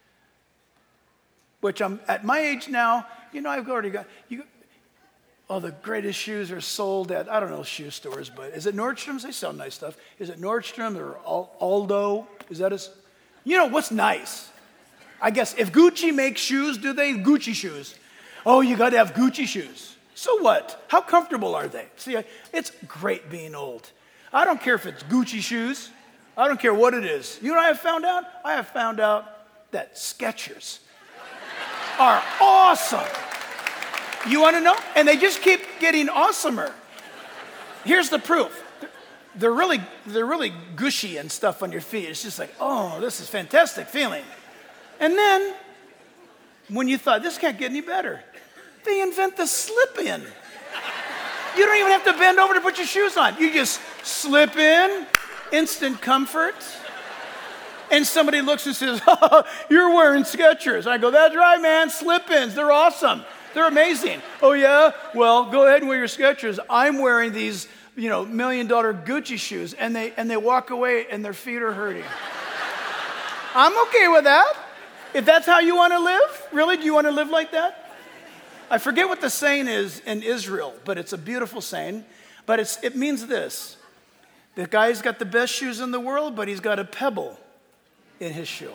which I'm at my age now, you know, I've already got, you, oh, the greatest shoes are sold at, I don't know, shoe stores, but is it Nordstrom's? They sell nice stuff. Is it Nordstrom or Aldo? Is that a, you know, what's nice? I guess if Gucci makes shoes, do they? Gucci shoes. Oh, you got to have Gucci shoes. So what? How comfortable are they? See, it's great being old. I don't care if it's Gucci shoes. I don't care what it is. You know what I have found out? I have found out that Skechers are awesome. You want to know? And they just keep getting awesomer. Here's the proof. They're really, they're really gushy and stuff on your feet. It's just like, oh, this is fantastic feeling. And then, when you thought, this can't get any better, they invent the slip-in. You don't even have to bend over to put your shoes on. You just slip in, instant comfort. And somebody looks and says, oh, you're wearing Skechers. And I go, that's right, man, slip-ins, they're awesome. They're amazing. Oh, yeah? Well, go ahead and wear your Skechers. I'm wearing these, you know, million-dollar Gucci shoes. And they, and they walk away and their feet are hurting. I'm okay with that. If that's how you want to live, really, do you want to live like that? I forget what the saying is in Israel, but it's a beautiful saying. But it's, it means this. The guy's got the best shoes in the world, but he's got a pebble in his shoe.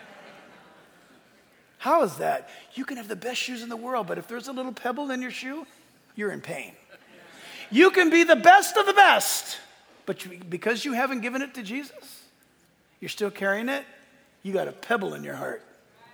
How is that? You can have the best shoes in the world, but if there's a little pebble in your shoe, you're in pain. You can be the best of the best, but you, because you haven't given it to Jesus, you're still carrying it, you got a pebble in your heart.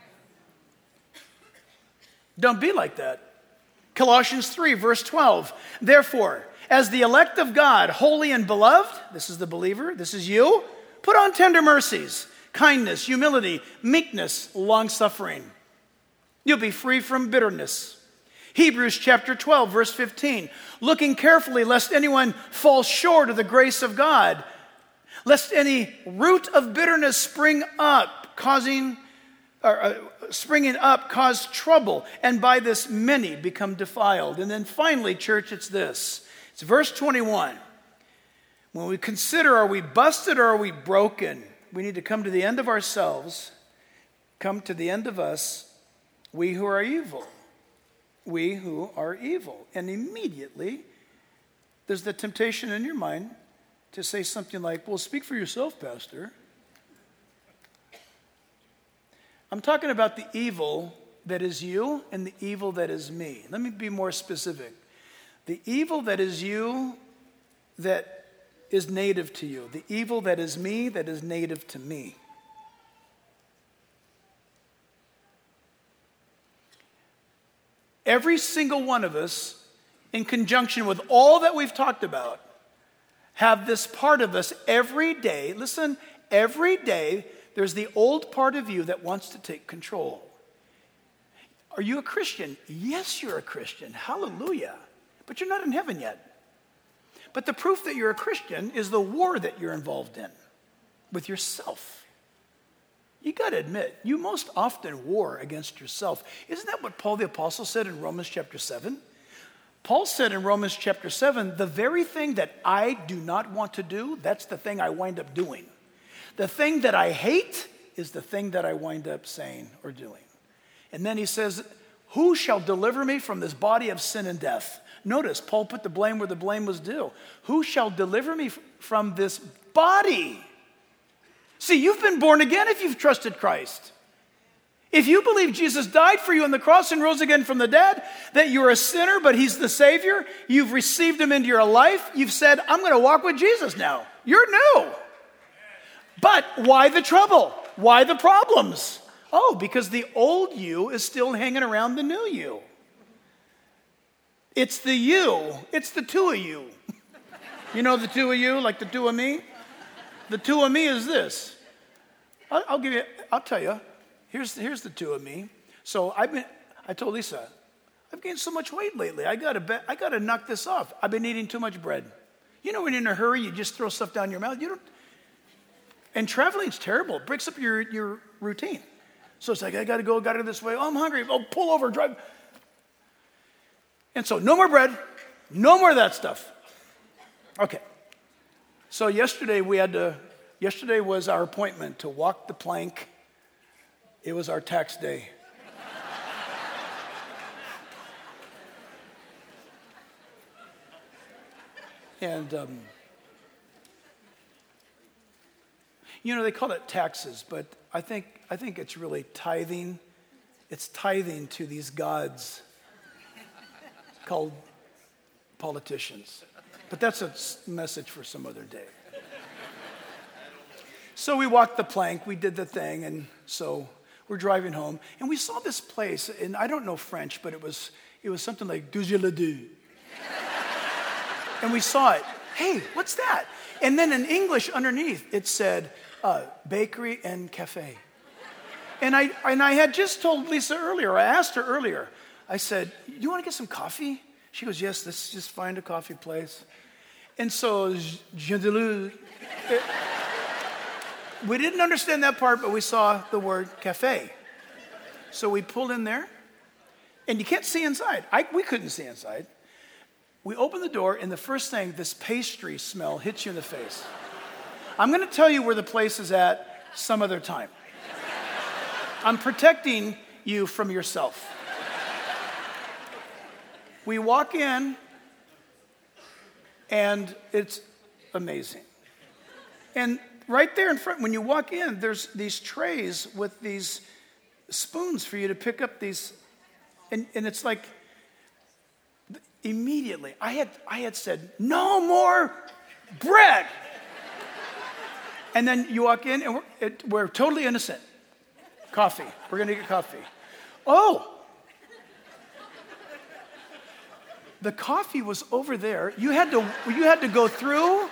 Don't be like that. Colossians three, verse twelve. Therefore, as the elect of God, holy and beloved, this is the believer, this is you, put on tender mercies, kindness, humility, meekness, long-suffering. You'll be free from bitterness. Hebrews chapter twelve, verse fifteen. Looking carefully lest anyone fall short of the grace of God, lest any root of bitterness spring up, causing or, uh, springing up cause trouble, and by this many become defiled. And then finally, church, it's this. It's verse twenty-one. When we consider, are we busted or are we broken? We need to come to the end of ourselves, come to the end of us, we who are evil. We who are evil. And immediately, there's the temptation in your mind to say something like, well, speak for yourself, Pastor. I'm talking about the evil that is you and the evil that is me. Let me be more specific. The evil that is you that is native to you. The evil that is me that is native to me. Every single one of us, in conjunction with all that we've talked about, have this part of us every day. Listen, every day, there's the old part of you that wants to take control. Are you a Christian? Yes, you're a Christian. Hallelujah. But you're not in heaven yet. But the proof that you're a Christian is the war that you're involved in with yourself. You got to admit, you most often war against yourself. Isn't that what Paul the Apostle said in Romans chapter seven? Paul said in Romans chapter seven, the very thing that I do not want to do, that's the thing I wind up doing. The thing that I hate is the thing that I wind up saying or doing. And then he says, who shall deliver me from this body of sin and death? Notice, Paul put the blame where the blame was due. Who shall deliver me from this body? See, you've been born again if you've trusted Christ. If you believe Jesus died for you on the cross and rose again from the dead, that you're a sinner, but he's the Savior, you've received him into your life, you've said, I'm going to walk with Jesus now. You're new. But why the trouble? Why the problems? Oh, because the old you is still hanging around the new you. It's the you. It's the two of you. You know the two of you, like the two of me? The two of me is this. I'll, I'll give you, I'll tell you. Here's, here's the two of me. So I've been, I told Lisa, I've gained so much weight lately. I gotta bet, I gotta knock this off. I've been eating too much bread. You know when you're in a hurry, you just throw stuff down your mouth. You don't. And traveling's terrible. It breaks up your, your routine. So it's like, I got to go, got to go this way. Oh, I'm hungry. Oh, pull over, drive. And so no more bread. No more of that stuff. Okay. So yesterday we had to, yesterday was our appointment to walk the plank. It was our tax day. And, um, you know, they call it taxes, but I think, I think it's really tithing. It's tithing to these gods called politicians. But that's a message for some other day. So we walked the plank, we did the thing, and so we're driving home, and we saw this place, and I don't know French, but it was it was something like "douze le deux." And we saw it. Hey, what's that? And then in English underneath, it said uh, bakery and cafe. And I and I had just told Lisa earlier, I asked her earlier, I said, you want to get some coffee? She goes, yes, let's just find a coffee place. And so, it, we didn't understand that part, but we saw the word cafe. So we pulled in there, and you can't see inside. I, we couldn't see inside. We opened the door, and the first thing, this pastry smell hits you in the face. I'm going to tell you where the place is at some other time. I'm protecting you from yourself. We walk in, and it's amazing. And right there in front, when you walk in, there's these trays with these spoons for you to pick up these, and, and it's like, immediately, I had I had said, no more bread. And then you walk in, and we're, it, we're totally innocent. Coffee. We're going to get coffee. Oh. The coffee was over there. You had to you had to go through.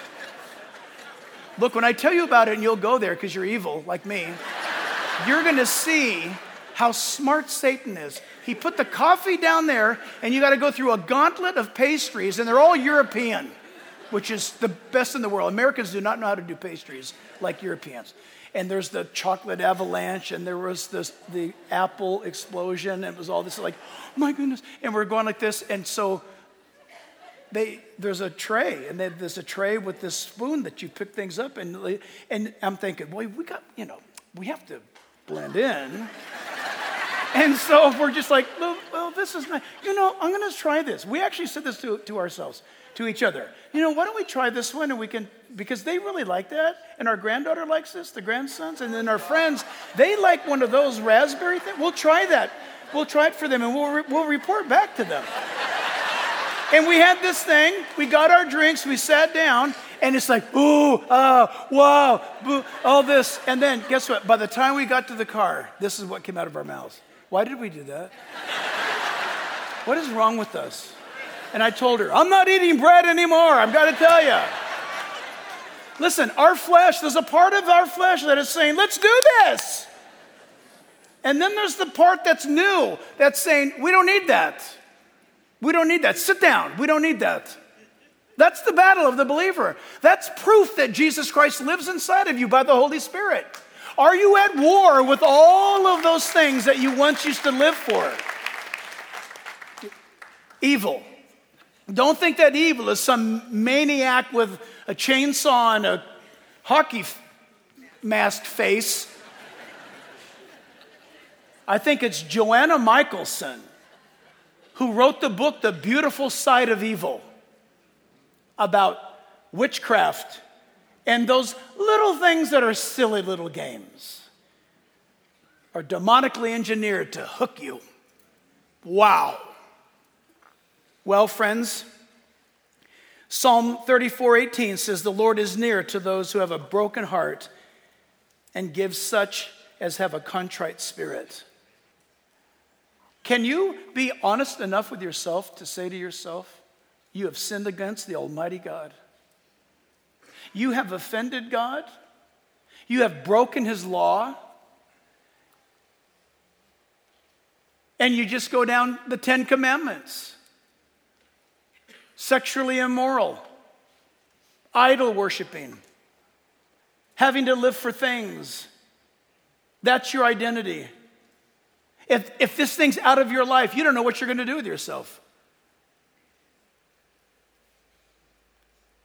Look, when I tell you about it, and you'll go there because you're evil like me, you're going to see how smart Satan is. He put the coffee down there, and you got to go through a gauntlet of pastries, and they're all European, which is the best in the world. Americans do not know how to do pastries like Europeans. And there's the chocolate avalanche, and there was this, the apple explosion, and it was all this like, oh my goodness. And we're going like this, and so they there's a tray, and they, there's a tray with this spoon that you pick things up, and and I'm thinking, boy, we got, you know, we have to blend in. And so we're just like, well, well, this is nice. You know, I'm going to try this. We actually said this to, to ourselves, to each other. You know, why don't we try this one, and we can, because they really like that, and our granddaughter likes this, the grandsons, and then our friends, they like one of those raspberry things. We'll try that. We'll try it for them, and we'll re- we'll report back to them. And we had this thing. We got our drinks. We sat down, and it's like, ooh, ah, wow, boo, all this. And then, guess what? By the time we got to the car, this is what came out of our mouths. Why did we do that? What is wrong with us? And I told her, I'm not eating bread anymore. I've got to tell you. Listen, our flesh, there's a part of our flesh that is saying, let's do this. And then there's the part that's new, that's saying, we don't need that. We don't need that. Sit down. We don't need that. That's the battle of the believer. That's proof that Jesus Christ lives inside of you by the Holy Spirit. Are you at war with all of those things that you once used to live for? Evil. Don't think that evil is some maniac with a chainsaw and a hockey f- mask face. I think it's Joanna Michelson who wrote the book, The Beautiful Side of Evil, about witchcraft and those little things that are silly little games are demonically engineered to hook you. Wow. Well, friends, Psalm thirty-four eighteen says, the Lord is near to those who have a broken heart and gives such as have a contrite spirit. Can you be honest enough with yourself to say to yourself, you have sinned against the Almighty God? You have offended God. You have broken his law. And you just go down the Ten Commandments. Sexually immoral. Idol worshiping. Having to live for things. That's your identity. If, if this thing's out of your life, you don't know what you're going to do with yourself.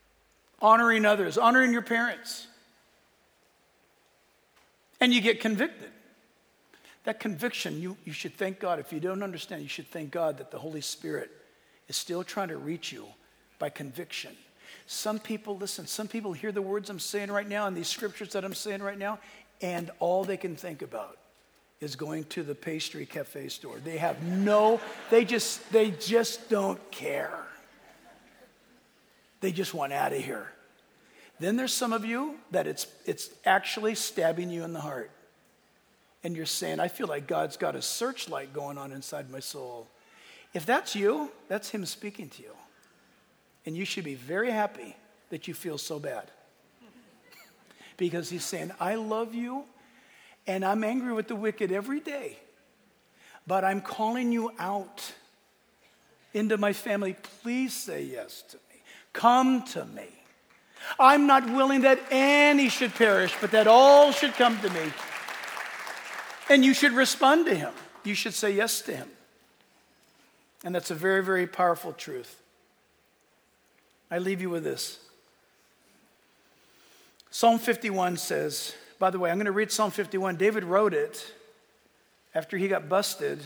honoring others, honoring your parents. And you get convicted. That conviction, you, you should thank God. If you don't understand, you should thank God that the Holy Spirit is still trying to reach you by conviction. Some people, listen, some people hear the words I'm saying right now and these scriptures that I'm saying right now, and all they can think about is going to the pastry cafe store. They have no, they just, they just don't care. They just want out of here. Then there's some of you that it's it's actually stabbing you in the heart. And you're saying, I feel like God's got a searchlight going on inside my soul. If that's you, that's him speaking to you. And you should be very happy that you feel so bad. Because he's saying, I love you, and I'm angry with the wicked every day. But I'm calling you out into my family. Please say yes to me. Come to me. I'm not willing that any should perish, but that all should come to me. And you should respond to him. You should say yes to him. And that's a very, very powerful truth. I leave you with this. Psalm fifty-one says, by the way, I'm going to read Psalm fifty-one. David wrote it after he got busted,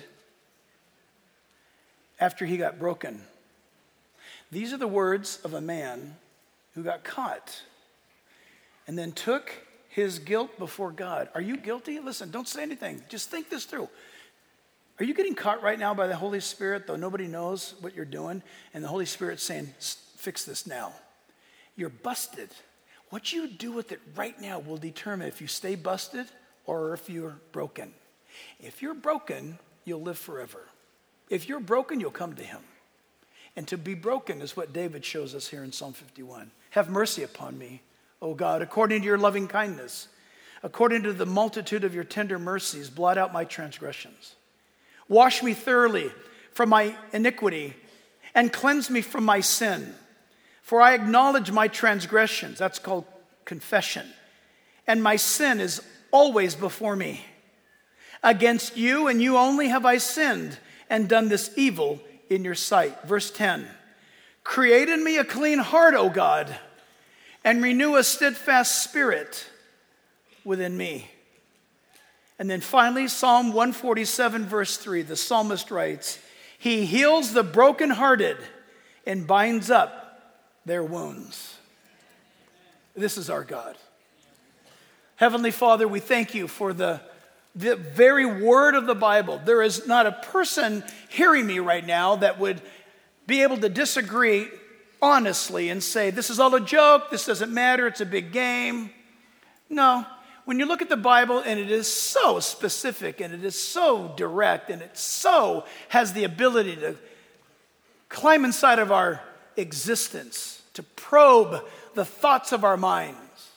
after he got broken. These are the words of a man who got caught and then took his guilt before God. Are you guilty? Listen, don't say anything. Just think this through. Are you getting caught right now by the Holy Spirit, though nobody knows what you're doing? And the Holy Spirit's saying, fix this now. You're busted. What you do with it right now will determine if you stay busted or if you're broken. If you're broken, you'll live forever. If you're broken, you'll come to him. And to be broken is what David shows us here in Psalm fifty-one. Have mercy upon me, O God, according to your loving kindness. According to the multitude of your tender mercies, blot out my transgressions. Wash me thoroughly from my iniquity and cleanse me from my sin. For I acknowledge my transgressions. That's called confession. And my sin is always before me. Against you and you only have I sinned and done this evil in your sight. Verse ten. Create in me a clean heart, O God, and renew a steadfast spirit within me. And then finally, Psalm one forty-seven, verse three, the psalmist writes, he heals the brokenhearted and binds up their wounds. This is our God. Heavenly Father, we thank you for the, the very word of the Bible. There is not a person hearing me right now that would be able to disagree honestly and say, this is all a joke, this doesn't matter, it's a big game. No. When you look at the Bible and it is so specific and it is so direct and it so has the ability to climb inside of our existence, to probe the thoughts of our minds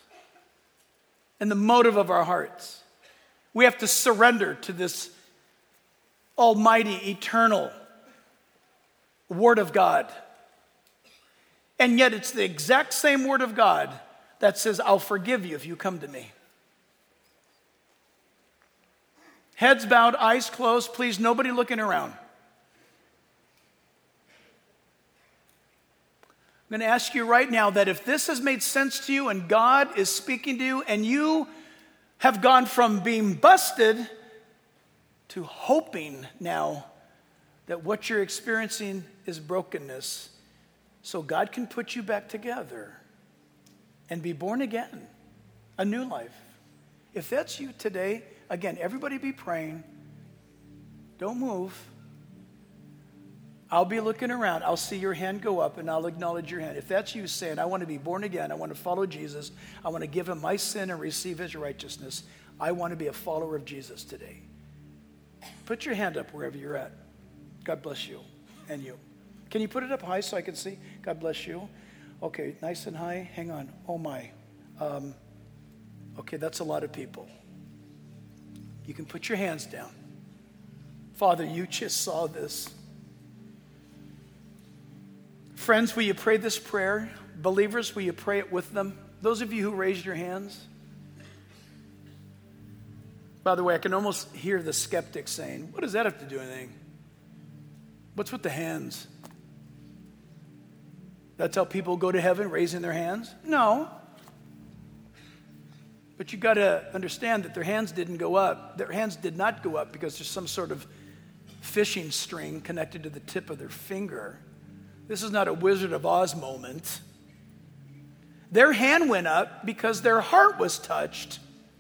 and the motive of our hearts. We have to surrender to this almighty, eternal Word of God. And yet it's the exact same Word of God that says, I'll forgive you if you come to me. Heads bowed, eyes closed, please, nobody looking around. I'm going to ask you right now that if this has made sense to you and God is speaking to you and you have gone from being busted to hoping now that what you're experiencing is brokenness, so God can put you back together and be born again, a new life. If that's you today, again, everybody be praying. Don't move. I'll be looking around. I'll see your hand go up and I'll acknowledge your hand. If that's you saying, I want to be born again, I want to follow Jesus, I want to give him my sin and receive his righteousness, I want to be a follower of Jesus today. Put your hand up wherever you're at. God bless you and you. Can you put it up high so I can see? God bless you. Okay, nice and high. Hang on. Oh my. Um, okay, that's a lot of people. You can put your hands down. Father, you just saw this. Friends, will you pray this prayer? Believers, will you pray it with them? Those of you who raised your hands. By the way, I can almost hear the skeptic saying, what does that have to do with anything? What's with the hands? That's how people go to heaven, raising their hands? No. But you got to understand that their hands didn't go up. Their hands did not go up because there's some sort of fishing string connected to the tip of their finger. This is not a Wizard of Oz moment. Their hand went up because their heart was touched.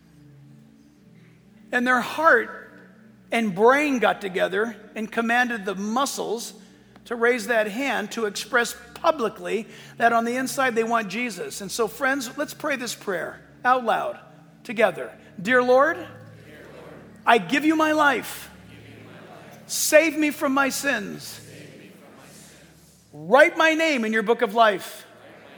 And their heart and brain got together and commanded the muscles to raise that hand to express publicly that on the inside they want Jesus. And so, friends, let's pray this prayer out loud together. Dear Lord, Dear Lord, I give you my life. You my life. Save me from my sins. From my sins. Write my name in your book of life.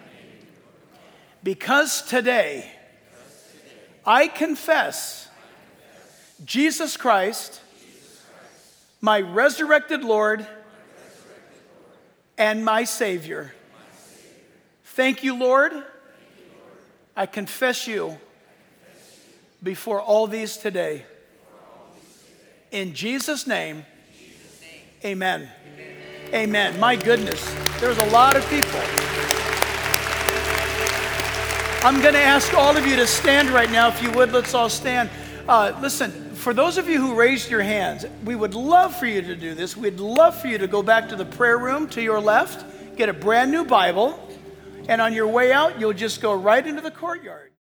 Because today, because today I, confess, I confess Jesus Christ, Jesus Christ my resurrected Lord, my resurrected Lord and my Savior. my Savior. Thank you, Lord. Thank you, Lord. I confess you before all these today. In Jesus' name, amen. Amen. My goodness, there's a lot of people. I'm going to ask all of you to stand right now. If you would, let's all stand. Uh, listen, for those of you who raised your hands, we would love for you to do this. We'd love for you to go back to the prayer room to your left, get a brand new Bible, and on your way out, you'll just go right into the courtyard.